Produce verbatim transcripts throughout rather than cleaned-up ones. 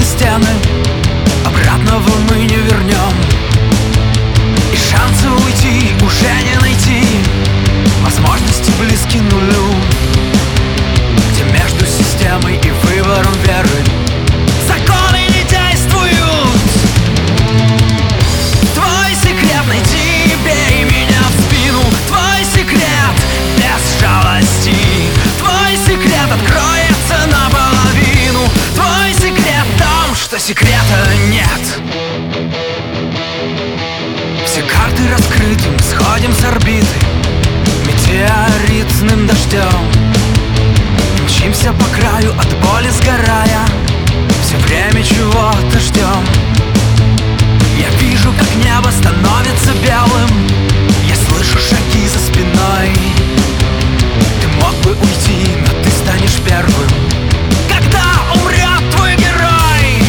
стены, обратного мы не вернем. И шанса уйти уже не найти, возможности близки нулю, где между системой и выбором веры законы не действуют. Твой секрет найти, бей меня в спину. Твой секрет без жалости. Твой секрет откроется наполовину. Твой секрет в том, что секрета нет. Все карты раскрыты, мы сходим с орбиты метеоритным дождем. Мчимся по краю, от боли сгорая, все время чего-то ждем. Я вижу, как небо становится белым, я слышу шаги за спиной. Ты мог бы уйти, но ты станешь первым, когда умрет твой герой.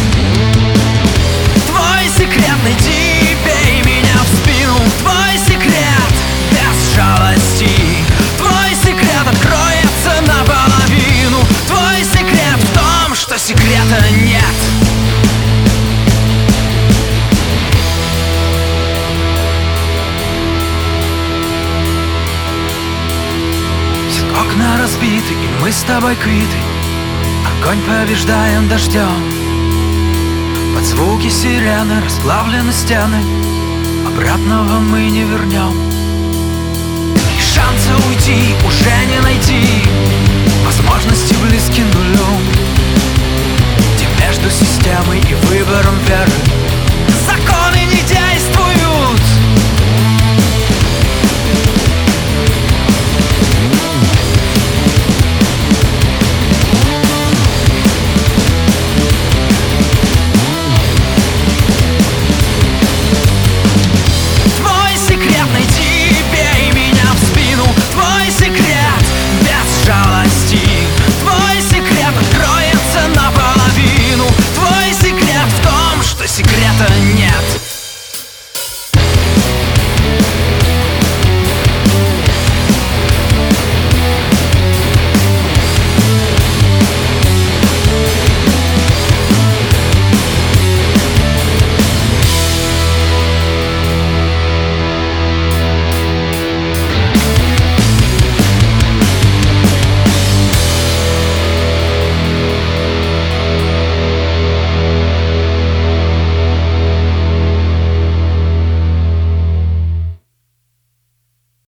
Твой секрет найди, бей меня в спину. Твой секрет без жалости. Твой секрет откроется наполовину. Твой секрет в том, что секрета нет. Все окна разбиты, и мы с тобой квиты. Огонь побеждаем дождем. Под звуки сирены расплавлены стены, обратного мы не вернем. И шанса уйти уже не найти,